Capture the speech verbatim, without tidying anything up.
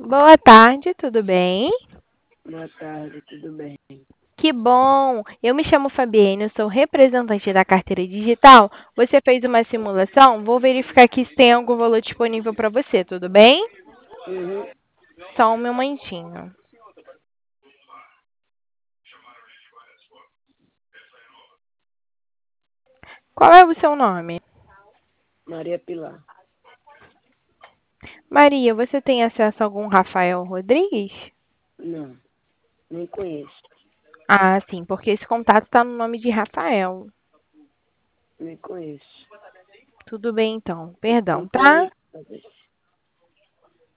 Boa tarde, tudo bem? Boa tarde, tudo bem? Que bom! Eu me chamo Fabienne, eu sou representante da carteira digital. Você fez uma simulação? Vou verificar aqui se tem algum valor disponível para você, tudo bem? Uhum. Só um momentinho. Qual é o seu nome? Maria Pilar. Maria, você tem acesso a algum Rafael Rodrigues? Não, nem conheço. Ah, sim, porque esse contato está no nome de Rafael. Nem conheço. Tudo bem, então. Eu Perdão, comprei, tá?